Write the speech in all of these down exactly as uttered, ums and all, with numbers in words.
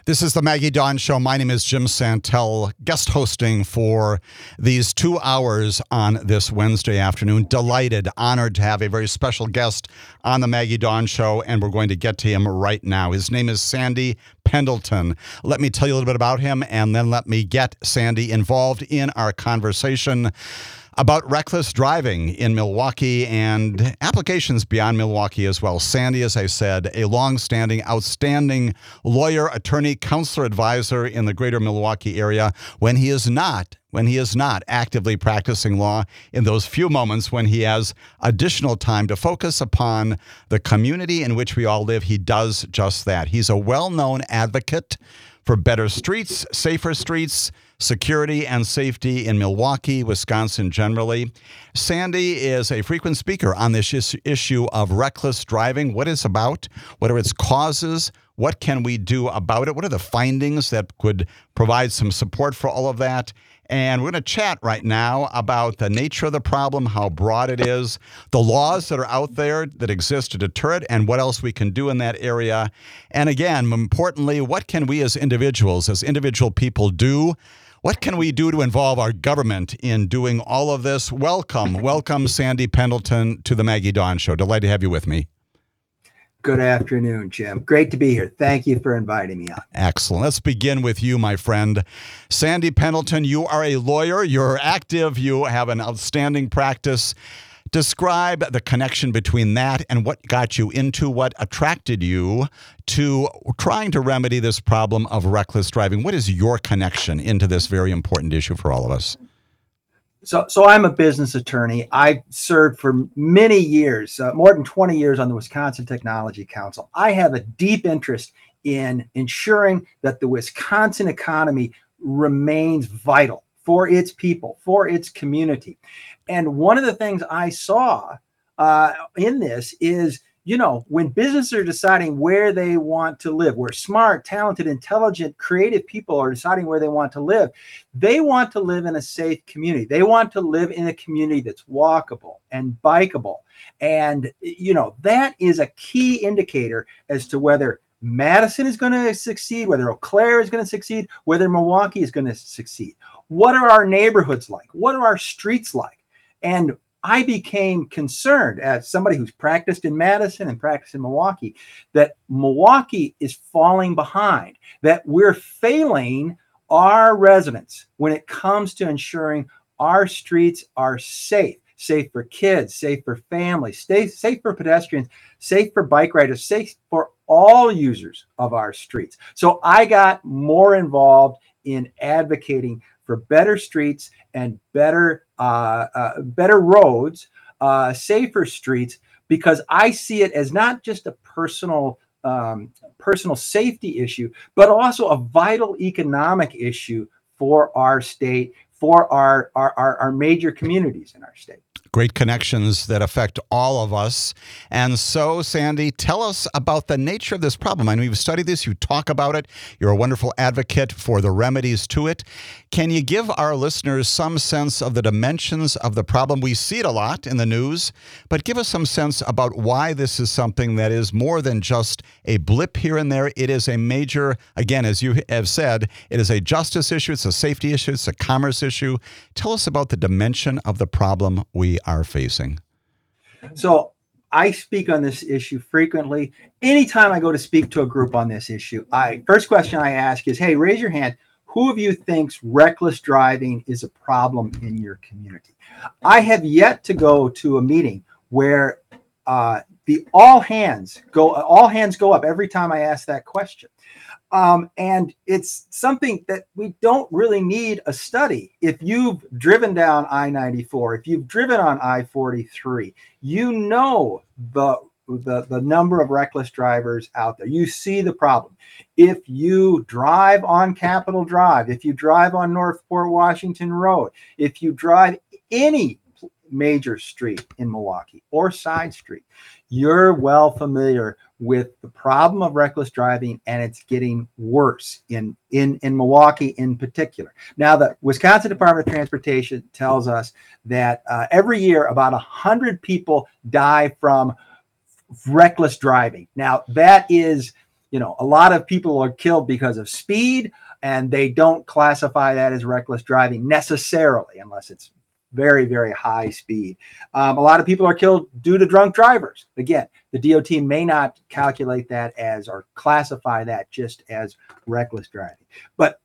This is the Maggie Dawn Show. My name is Jim Santel, guest hosting for these two hours on this Wednesday afternoon. Delighted, honored to have a very special guest on the Maggie Dawn Show, and we're going to get to him right now. His name is Sandy Pendleton. Let me tell you a little bit about him, and then let me get Sandy involved in our conversation about reckless driving in Milwaukee and applications beyond Milwaukee as well. Sandy, as I said, a long-standing, outstanding lawyer, attorney, counselor, advisor in the greater Milwaukee area when he is not when he is not actively practicing law, in those few moments when he has additional time to focus upon the community in which we all live. He does just that. He's a well-known advocate for better streets, safer streets, security and safety in Milwaukee, Wisconsin generally. Sandy is a frequent speaker on this is- issue of reckless driving, what it's about, what are its causes, what can we do about it, what are the findings that could provide some support for all of that. And we're going to chat right now about the nature of the problem, how broad it is, the laws that are out there that exist to deter it, and what else we can do in that area. And again, importantly, what can we as individuals, as individual people do? What can we do to involve our government in doing all of this? Welcome, welcome, Sandy Pendleton, to the Maggie Dawn Show. Delighted to have you with me. Good afternoon, Jim. Great to be here. Thank you for inviting me on. Excellent. Let's begin with you, my friend. Sandy Pendleton, you are a lawyer. You're active. You have an outstanding practice. Describe the connection between that and what got you into, what attracted you to trying to remedy this problem of reckless driving. What is your connection into this very important issue for all of us? So, so I'm a business attorney. I served for many years, uh, more than twenty years on the Wisconsin Technology Council. I have a deep interest in ensuring that the Wisconsin economy remains vital for its people, for its community. And one of the things I saw uh, in this is, you know, when businesses are deciding where they want to live, where smart, talented, intelligent, creative people are deciding where they want to live, they want to live in a safe community. They want to live in a community that's walkable and bikeable. And, you know, that is a key indicator as to whether Madison is going to succeed, whether Eau Claire is going to succeed, whether Milwaukee is going to succeed. What are our neighborhoods like? What are our streets like? And I became concerned, as somebody who's practiced in Madison and practiced in Milwaukee, that Milwaukee is falling behind, that we're failing our residents when it comes to ensuring our streets are safe, safe for kids, safe for families, safe, safe for pedestrians, safe for bike riders, safe for all users of our streets. So I got more involved in advocating for better streets and better uh, uh, better roads, uh, safer streets, because I see it as not just a personal um, personal safety issue, but also a vital economic issue for our state, for our our, our, our major communities in our state. Great connections that affect all of us. And so, Sandy, tell us about the nature of this problem. I know you've studied this, you talk about it, you're a wonderful advocate for the remedies to it. Can you give our listeners some sense of the dimensions of the problem? We see it a lot in the news, but give us some sense about why this is something that is more than just a blip here and there. It is a major, again, as you have said, it is a justice issue, it's a safety issue, it's a commerce issue. Tell us about the dimension of the problem we are facing. So I speak on this issue frequently. Anytime I go to speak to a group on this issue, I first question I ask is, hey, raise your hand. Who of you thinks reckless driving is a problem in your community? I have yet to go to a meeting where uh, the all hands go, all hands go up every time I ask that question. Um, and it's something that we don't really need a study. If you've driven down I ninety-four, if you've driven on I forty-three, you know the, the, the number of reckless drivers out there. You see the problem. If you drive on Capitol Drive, if you drive on North Port Washington Road, if you drive any major street in Milwaukee or side street, you're well familiar with the problem of reckless driving, and it's getting worse in, in, in Milwaukee in particular. Now, the Wisconsin Department of Transportation tells us that uh, every year about one hundred people die from reckless driving. Now, that is, you know, a lot of people are killed because of speed, and they don't classify that as reckless driving necessarily, unless it's very, very high speed. Um, a lot of people are killed due to drunk drivers. Again, the D O T may not calculate that as, or classify that just as reckless driving. But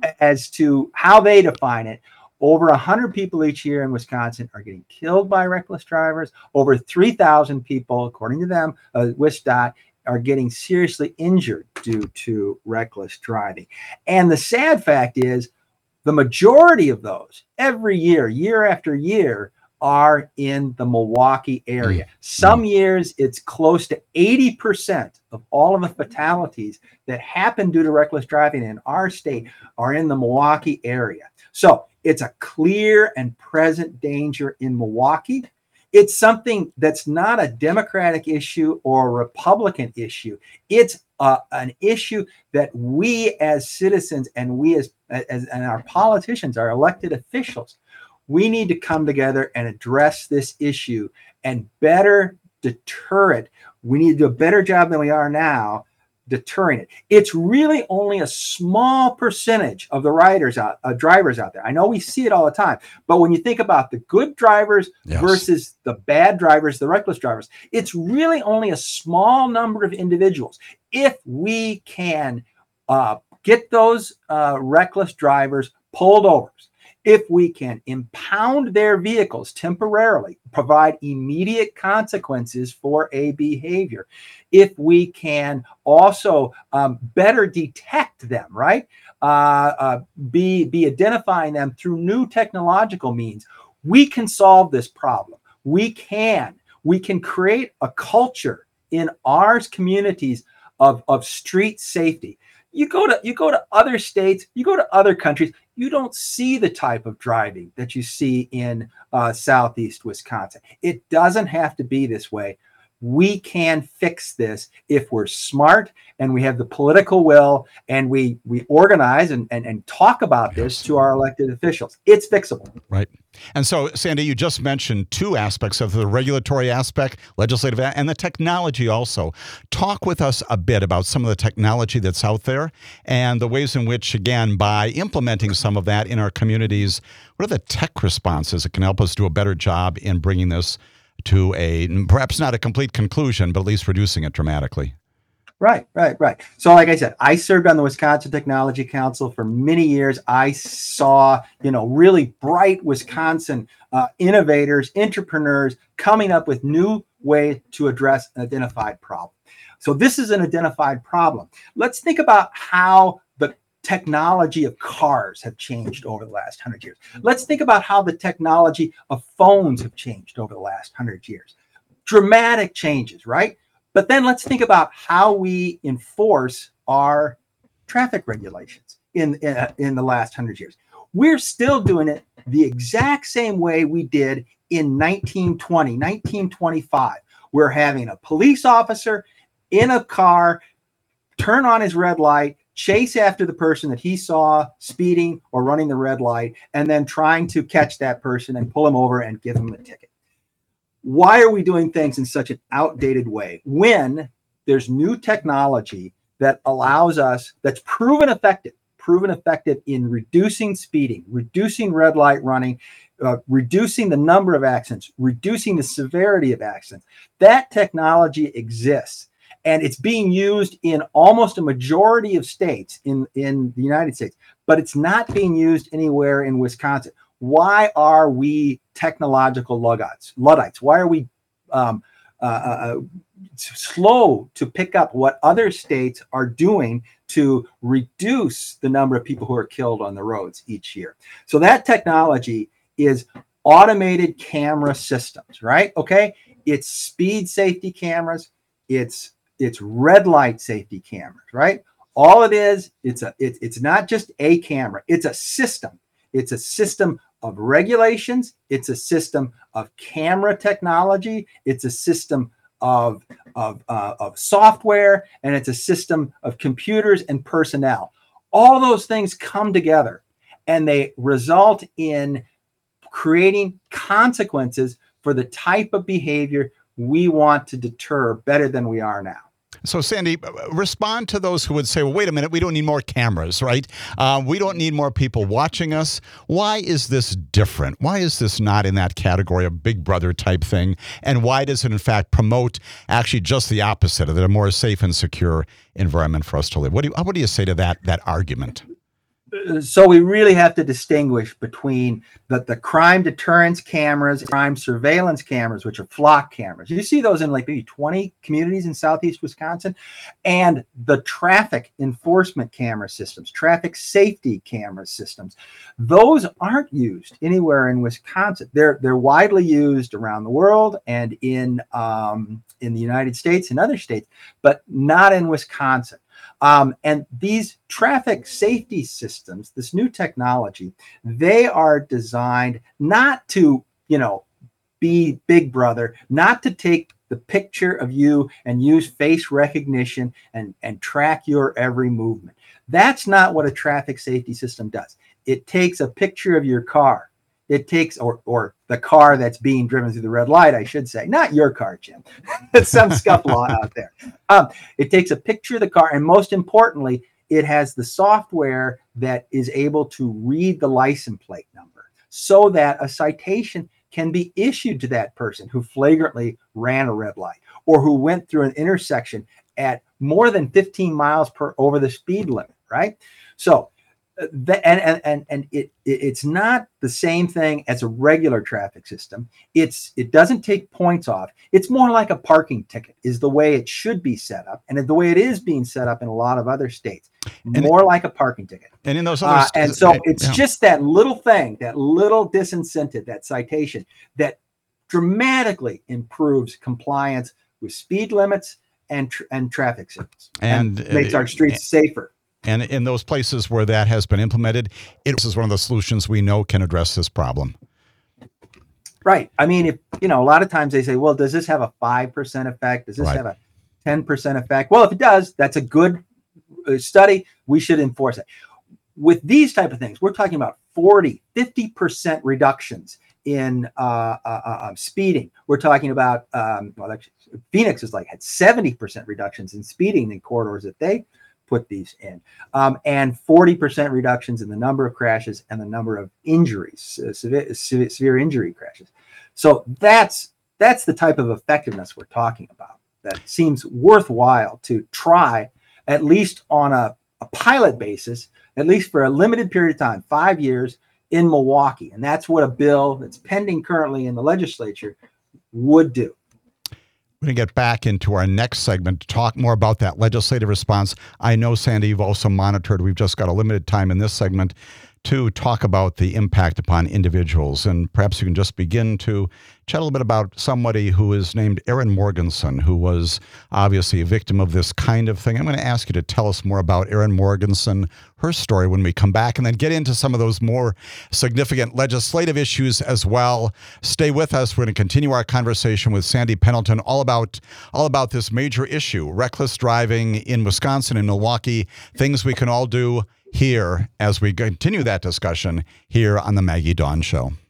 as to how they define it, over one hundred people each year in Wisconsin are getting killed by reckless drivers. Over three thousand people, according to them, uh, WisDOT, are getting seriously injured due to reckless driving. And the sad fact is, the majority of those every year, year after year, are in the Milwaukee area. Mm. Some years it's close to eighty percent of all of the fatalities that happen due to reckless driving in our state are in the Milwaukee area. So it's a clear and present danger in Milwaukee. It's something that's not a Democratic issue or a Republican issue. It's uh, an issue that we as citizens and we as, as and our politicians, our elected officials, we need to come together and address this issue and better deter it. We need to do a better job than we are now deterring it. It's really only a small percentage of the riders out, uh, drivers out there. I know we see it all the time, but when you think about the good drivers yes. versus the bad drivers, the reckless drivers, it's really only a small number of individuals. If we can uh, get those uh, reckless drivers pulled over, if we can impound their vehicles temporarily, provide immediate consequences for a behavior, if we can also um, better detect them, right? Uh, uh, be, be identifying them through new technological means, we can solve this problem. We can. We can create a culture in our communities of, of street safety. You go to you go to other states, you go to other countries, you don't see the type of driving that you see in uh, Southeast Wisconsin. It doesn't have to be this way. We can fix this if we're smart and we have the political will and we we organize and, and, and talk about this to our elected officials. It's fixable. Right. And so, Sandy, you just mentioned two aspects of the regulatory aspect, legislative, and the technology also. Talk with us a bit about some of the technology that's out there and the ways in which, again, by implementing some of that in our communities, what are the tech responses that can help us do a better job in bringing this to a, perhaps not a complete conclusion, but at least reducing it dramatically? Right, right, right. So like I said, I served on the Wisconsin Technology Council for many years. I saw, you know, really bright Wisconsin uh, innovators, entrepreneurs coming up with new ways to address an identified problem. So this is an identified problem. Let's think about how the technology of cars have changed over the last hundred years. Let's think about how the technology of phones have changed over the last hundred years. Dramatic changes, right? But then let's think about how we enforce our traffic regulations in, in, in the last hundred years. We're still doing it the exact same way we did in nineteen twenty, nineteen twenty-five. We're having a police officer in a car turn on his red light, chase after the person that he saw speeding or running the red light, and then trying to catch that person and pull him over and give him a ticket. Why are we doing things in such an outdated way when there's new technology that allows us, that's proven effective, proven effective in reducing speeding, reducing red light running, uh, reducing the number of accidents, reducing the severity of accidents? That technology exists, and it's being used in almost a majority of states in, in the United States, but it's not being used anywhere in Wisconsin. Why are we technological Luddites? Luddites? Why are we um, uh, uh, slow to pick up what other states are doing to reduce the number of people who are killed on the roads each year? So that technology is automated camera systems, right? Okay, it's speed safety cameras, it's it's red light safety cameras, right? All it is, it's a it, it's not just a camera, it's a system. It's a system of regulations. It's a system of camera technology. It's a system of, of, uh, of software, and it's a system of computers and personnel. All those things come together and they result in creating consequences for the type of behavior we want to deter better than we are now. So, Sandy, respond to those who would say, well, wait a minute, we don't need more cameras, right? Uh, we don't need more people watching us. Why is this different? Why is this not in that category of Big Brother type thing? And why does it, in fact, promote actually just the opposite of it, a more safe and secure environment for us to live? What do you, what do you say to that, that argument? So we really have to distinguish between the, the crime deterrence cameras, crime surveillance cameras, which are flock cameras. You see those in like maybe twenty communities in southeast Wisconsin, and the traffic enforcement camera systems, traffic safety camera systems. Those aren't used anywhere in Wisconsin. They're they're widely used around the world and in um, in the United States and other states, but not in Wisconsin. Um, and these traffic safety systems, this new technology, they are designed not to, you know, be Big Brother, not to take the picture of you and use face recognition and, and track your every movement. That's not what a traffic safety system does. It takes a picture of your car. It takes, or or the car that's being driven through the red light, I should say, not your car, Jim. It's some scufflaw out there. Um, it takes a picture of the car, and most importantly, it has the software that is able to read the license plate number so that a citation can be issued to that person who flagrantly ran a red light or who went through an intersection at more than fifteen miles per over the speed limit, right? So, The, and and and, and it, it it's not the same thing as a regular traffic system. It's it doesn't take points off. It's more like a parking ticket is the way it should be set up, and the way it is being set up in a lot of other states. And more it, like a parking ticket. And in those other uh, st- and so I, it's yeah. just that little thing, that little disincentive, that citation that dramatically improves compliance with speed limits and tr- and traffic signals, and, and makes our streets uh, safer. And in those places where that has been implemented, it is one of the solutions we know can address this problem. Right. I mean, if you know, a lot of times they say, well, does this have a five percent effect? Does this right. have a ten percent effect? Well, if it does, that's a good study. We should enforce it. With these type of things, we're talking about forty, fifty percent reductions in uh, uh, uh, speeding. We're talking about, um, well, actually, Phoenix is like had seventy percent reductions in speeding in corridors that they put these in, um, and forty percent reductions in the number of crashes and the number of injuries, uh, severe, severe, severe injury crashes. So that's that's the type of effectiveness we're talking about. That seems worthwhile to try, at least on a, a pilot basis, at least for a limited period of time, five years in Milwaukee. And that's what a bill that's pending currently in the legislature would do. We're going to get back into our next segment to talk more about that legislative response. I know, Sandy, you've also monitored. We've just got a limited time in this segment to talk about the impact upon individuals. And perhaps you can just begin to chat a little bit about somebody who is named Erin Morganson, who was obviously a victim of this kind of thing. I'm going to ask you to tell us more about Erin Morganson, her story, when we come back, and then get into some of those more significant legislative issues as well. Stay with us. We're going to continue our conversation with Sandy Pendleton all about all about this major issue, reckless driving in Wisconsin and Milwaukee, things we can all do here as we continue that discussion here on the Maggie Dawn Show.